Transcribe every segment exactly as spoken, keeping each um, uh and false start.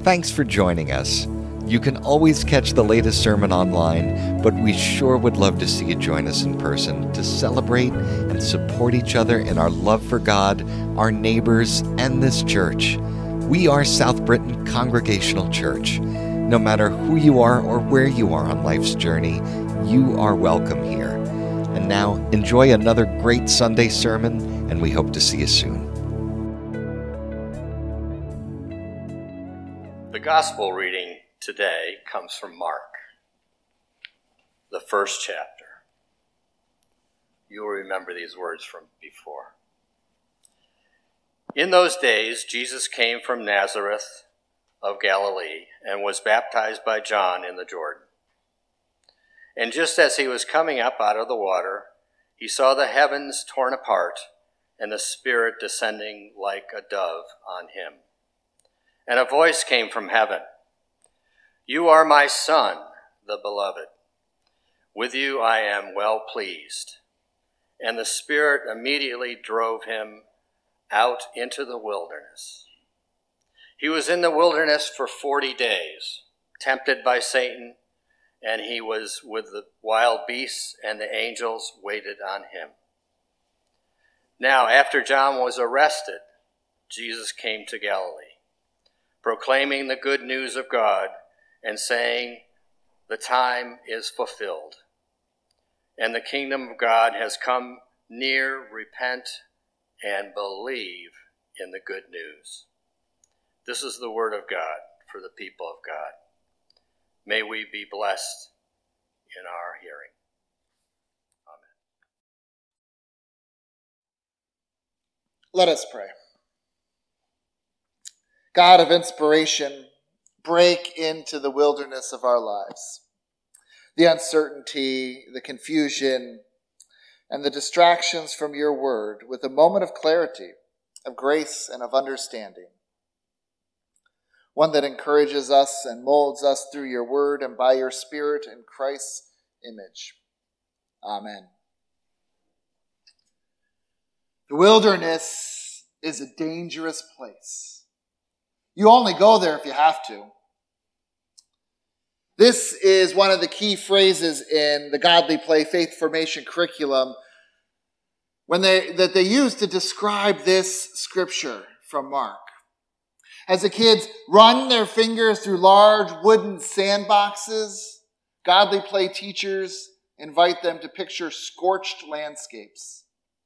Thanks for joining us. You can always catch the latest sermon online, but we sure would love to see you join us in person to celebrate and support each other in our love for God, our neighbors, and this church. We are South Britain Congregational Church. No matter who you are or where you are on life's journey, you are welcome here. And now, enjoy another great Sunday sermon, and we hope to see you soon. The gospel reading today comes from Mark, the first chapter. You will remember these words from before. In those days, Jesus came from Nazareth of Galilee and was baptized by John in the Jordan. And just as he was coming up out of the water, he saw the heavens torn apart and the Spirit descending like a dove on him. And a voice came from heaven, "You are my Son, the beloved. With you I am well pleased." And the Spirit immediately drove him out into the wilderness. He was in the wilderness for forty days, tempted by Satan, and he was with the wild beasts, and the angels waited on him. Now, after John was arrested, Jesus came to Galilee, proclaiming the good news of God and saying, "The time is fulfilled, and the kingdom of God has come near. Repent and believe in the good news." This is the word of God for the people of God. May we be blessed in our hearing. Amen. Let us pray. God of inspiration, break into the wilderness of our lives. The uncertainty, the confusion, and the distractions from your word with a moment of clarity, of grace, and of understanding. One that encourages us and molds us through your word and by your Spirit in Christ's image. Amen. The wilderness is a dangerous place. You only go there if you have to. This is one of the key phrases in the Godly Play Faith Formation curriculum when they, that they use to describe this scripture from Mark. As the kids run their fingers through large wooden sandboxes, Godly Play teachers invite them to picture scorched landscapes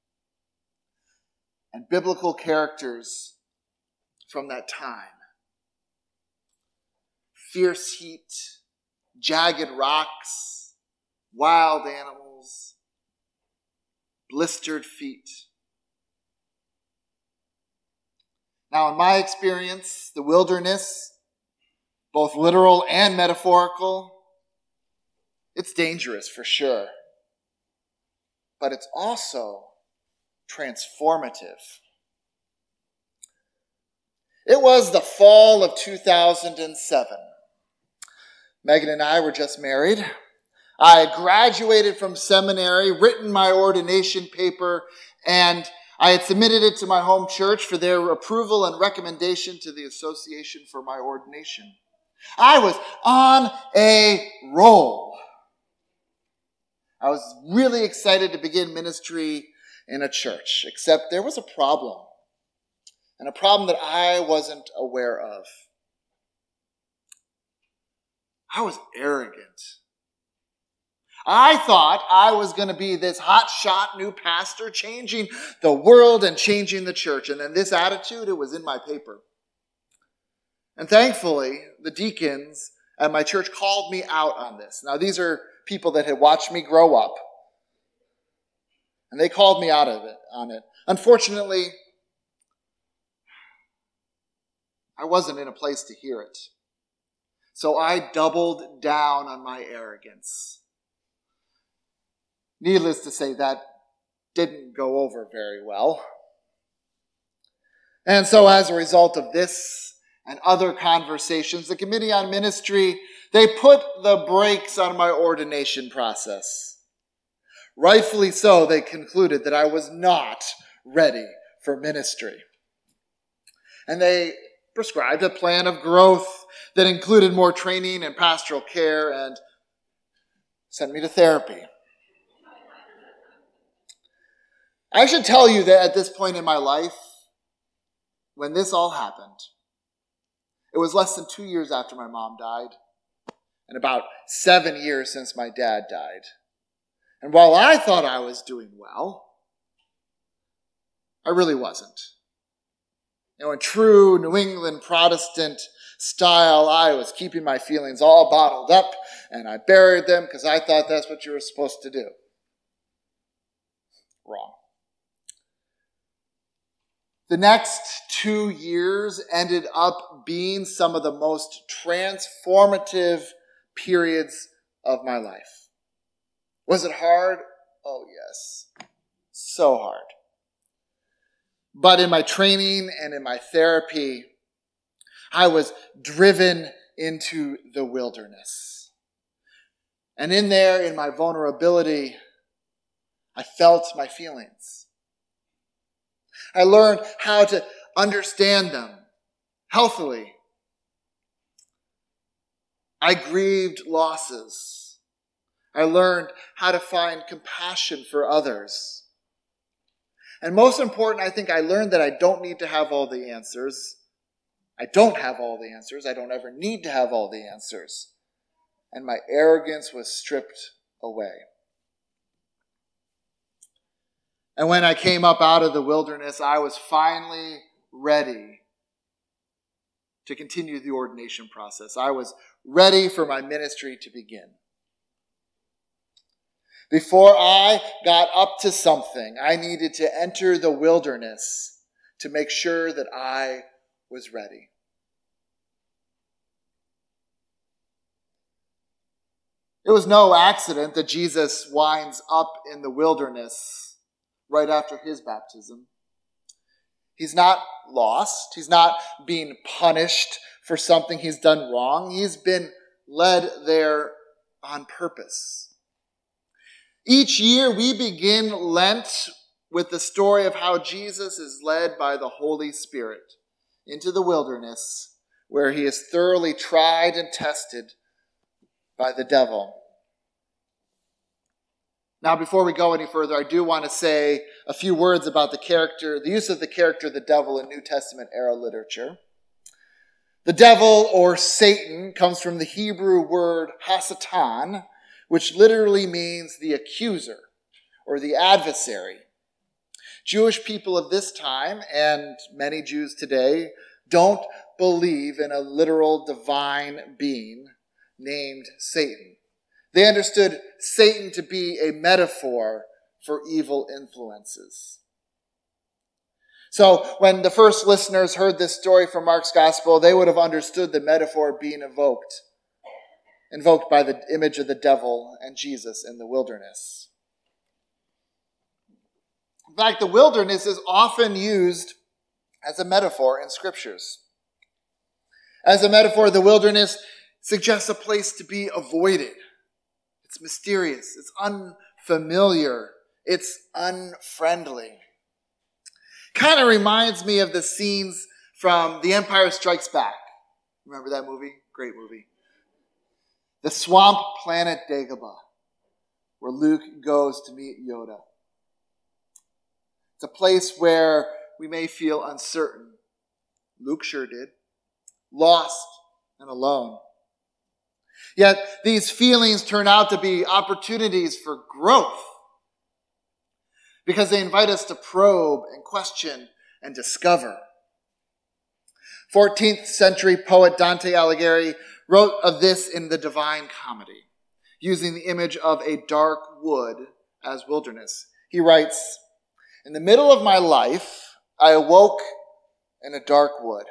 and biblical characters from that time. Fierce heat, jagged rocks, wild animals, blistered feet. Now, in my experience, the wilderness, both literal and metaphorical, it's dangerous for sure. But it's also transformative. It was the fall of two thousand seven. Megan and I were just married. I had graduated from seminary, written my ordination paper, and I had submitted it to my home church for their approval and recommendation to the Association for my ordination. I was on a roll. I was really excited to begin ministry in a church, except there was a problem, and a problem that I wasn't aware of. I was arrogant. I thought I was going to be this hotshot new pastor changing the world and changing the church. And then this attitude, it was in my paper. And thankfully, the deacons at my church called me out on this. Now, these are people that had watched me grow up. And they called me out of it on it. Unfortunately, I wasn't in a place to hear it. So I doubled down on my arrogance. Needless to say, that didn't go over very well. And so as a result of this and other conversations, the Committee on Ministry, they put the brakes on my ordination process. Rightfully so, they concluded that I was not ready for ministry. And they prescribed a plan of growth that included more training and pastoral care and sent me to therapy. I should tell you that at this point in my life, when this all happened, it was less than two years after my mom died and about seven years since my dad died. And while I thought I was doing well, I really wasn't. You know, in true New England Protestant style, I was keeping my feelings all bottled up and I buried them because I thought that's what you were supposed to do. Wrong. The next two years ended up being some of the most transformative periods of my life. Was it hard? Oh, yes. So hard. But in my training and in my therapy, I was driven into the wilderness. And in there, in my vulnerability, I felt my feelings. I learned how to understand them healthily. I grieved losses. I learned how to find compassion for others. And most important, I think I learned that I don't need to have all the answers. I don't have all the answers. I don't ever need to have all the answers. And my arrogance was stripped away. And when I came up out of the wilderness, I was finally ready to continue the ordination process. I was ready for my ministry to begin. Before I got up to something, I needed to enter the wilderness to make sure that I was ready. It was no accident that Jesus winds up in the wilderness right after his baptism. He's not lost. He's not being punished for something he's done wrong. He's been led there on purpose. Each year we begin Lent with the story of how Jesus is led by the Holy Spirit into the wilderness where he is thoroughly tried and tested by the devil. Now, before we go any further, I do want to say a few words about the character, the use of the character the devil in New Testament era literature. The devil, or Satan, comes from the Hebrew word hasatan, which literally means the accuser or the adversary. Jewish people of this time, and many Jews today, don't believe in a literal divine being named Satan. They understood Satan to be a metaphor for evil influences. So when the first listeners heard this story from Mark's gospel, they would have understood the metaphor being evoked, invoked by the image of the devil and Jesus in the wilderness. In fact, the wilderness is often used as a metaphor in scriptures. As a metaphor, the wilderness suggests a place to be avoided. It's mysterious. It's unfamiliar. It's unfriendly. Kind of reminds me of the scenes from The Empire Strikes Back. Remember that movie? Great movie. The swamp planet Dagobah, where Luke goes to meet Yoda. It's a place where we may feel uncertain. Luke sure did. Lost and alone. Yet these feelings turn out to be opportunities for growth because they invite us to probe and question and discover. fourteenth century poet Dante Alighieri wrote of this in the Divine Comedy, using the image of a dark wood as wilderness. He writes, "In the middle of my life, I awoke in a dark wood."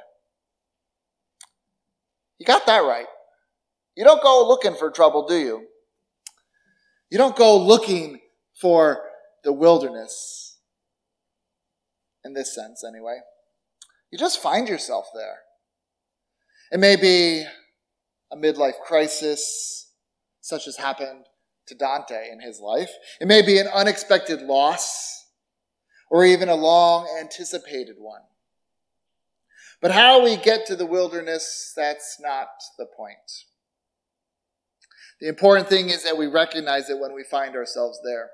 You got that right. You don't go looking for trouble, do you? You don't go looking for the wilderness. In this sense, anyway. You just find yourself there. It may be a midlife crisis, such as happened to Dante in his life. It may be an unexpected loss, or even a long-anticipated one. But how we get to the wilderness, that's not the point. The important thing is that we recognize it when we find ourselves there.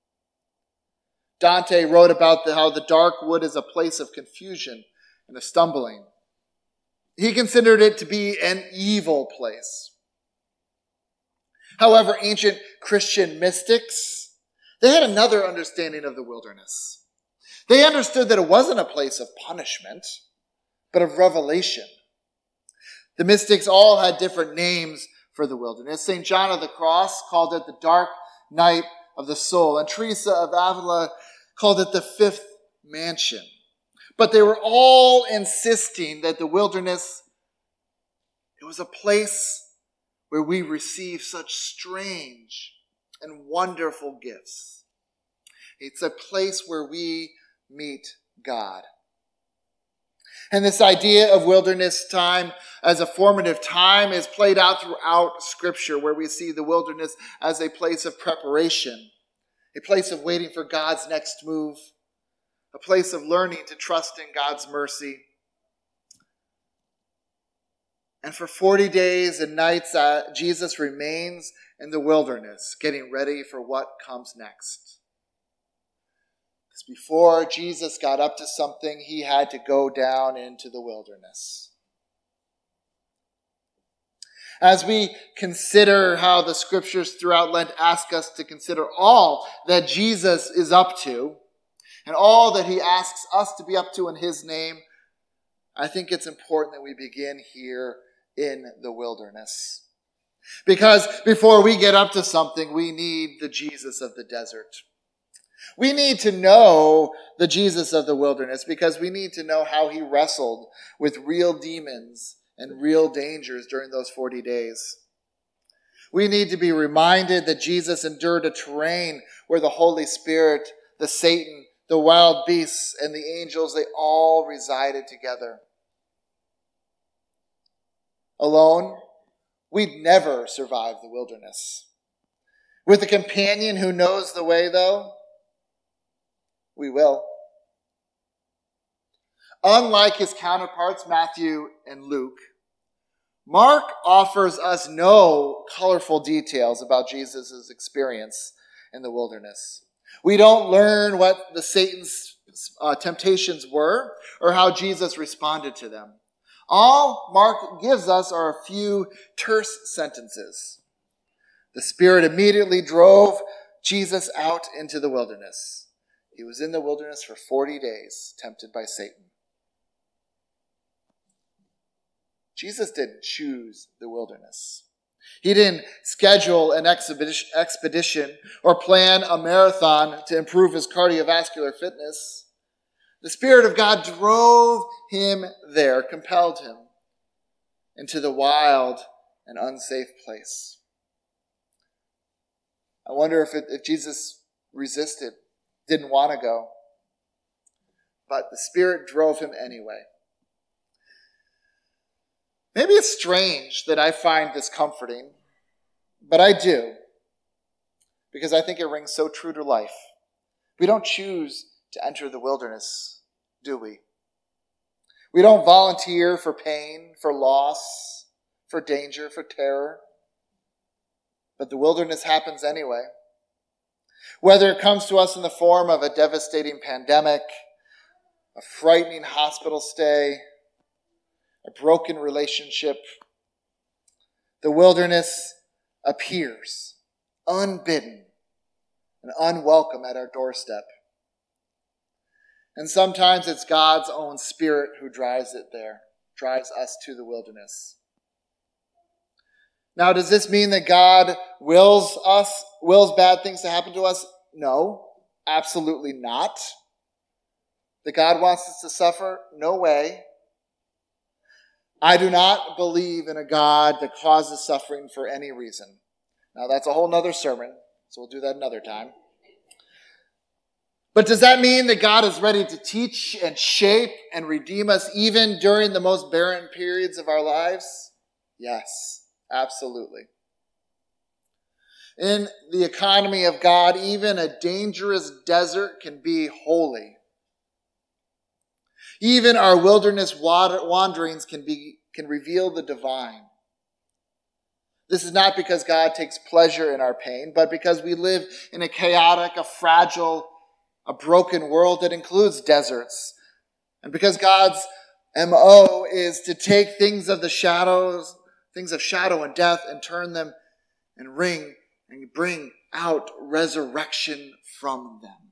Dante wrote about the, how the dark wood is a place of confusion and of stumbling. He considered it to be an evil place. However, ancient Christian mystics, they had another understanding of the wilderness. They understood that it wasn't a place of punishment, but of revelation. The mystics all had different names for the wilderness. Saint John of the Cross called it the dark night of the soul, and Teresa of Avila called it the fifth mansion. But they were all insisting that the wilderness, it was a place where we receive such strange and wonderful gifts. It's a place where we meet God. And this idea of wilderness time as a formative time is played out throughout Scripture, where we see the wilderness as a place of preparation, a place of waiting for God's next move, a place of learning to trust in God's mercy. And for forty days and nights, uh, Jesus remains in the wilderness, getting ready for what comes next. Because before Jesus got up to something, he had to go down into the wilderness. As we consider how the scriptures throughout Lent ask us to consider all that Jesus is up to, and all that he asks us to be up to in his name, I think it's important that we begin here in the wilderness. Because before we get up to something, we need the Jesus of the desert. We need to know the Jesus of the wilderness because we need to know how he wrestled with real demons and real dangers during those forty days. We need to be reminded that Jesus endured a terrain where the Holy Spirit, the Satan, the wild beasts, and the angels, they all resided together. Alone, we'd never survive the wilderness. With a companion who knows the way, though, we will. Unlike his counterparts, Matthew and Luke, Mark offers us no colorful details about Jesus' experience in the wilderness. We don't learn what the Satan's uh, temptations were or how Jesus responded to them. All Mark gives us are a few terse sentences. The Spirit immediately drove Jesus out into the wilderness. He was in the wilderness for forty days, tempted by Satan. Jesus didn't choose the wilderness. He didn't schedule an expedition or plan a marathon to improve his cardiovascular fitness. The Spirit of God drove him there, compelled him into the wild and unsafe place. I wonder if, it, if Jesus resisted, didn't want to go. But the Spirit drove him anyway. Maybe it's strange that I find this comforting, but I do, because I think it rings so true to life. We don't choose to enter the wilderness, do we? We don't volunteer for pain, for loss, for danger, for terror. But the wilderness happens anyway. Whether it comes to us in the form of a devastating pandemic, a frightening hospital stay, a broken relationship, the wilderness appears unbidden and unwelcome at our doorstep. And sometimes it's God's own Spirit who drives it there, drives us to the wilderness. Now, does this mean that God wills us, wills bad things to happen to us? No, absolutely not. That God wants us to suffer? No way. I do not believe in a God that causes suffering for any reason. Now, that's a whole nother sermon, so we'll do that another time. But does that mean that God is ready to teach and shape and redeem us even during the most barren periods of our lives? Yes, absolutely. In the economy of God, even a dangerous desert can be holy. Even our wilderness wanderings can be can reveal the divine. This is not because God takes pleasure in our pain, but because we live in a chaotic, a fragile, a broken world that includes deserts. And because God's M O is to take things of the shadows, things of shadow and death, and turn them and ring and bring out resurrection from them.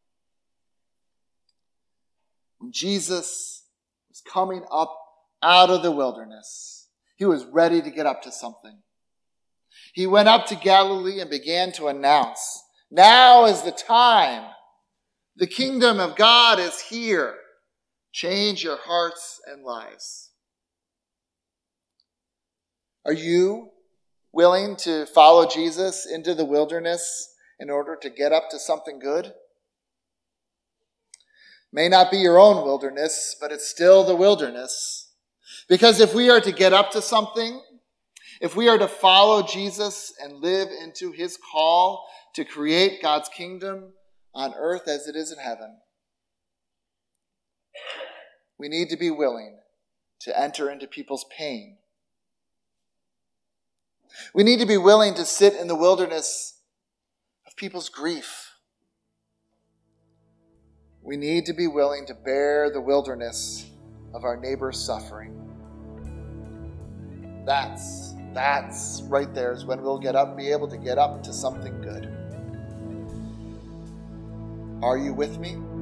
When Jesus was coming up out of the wilderness, he was ready to get up to something. He went up to Galilee and began to announce, now is the time. The kingdom of God is here. Change your hearts and lives. Are you willing to follow Jesus into the wilderness in order to get up to something good? May not be your own wilderness, but it's still the wilderness. Because if we are to get up to something, if we are to follow Jesus and live into his call to create God's kingdom on earth as it is in heaven, we need to be willing to enter into people's pain. We need to be willing to sit in the wilderness of people's grief. We need to be willing to bear the wilderness of our neighbor's suffering. That's, that's right there is when we'll get up, be able to get up to something good. Are you with me?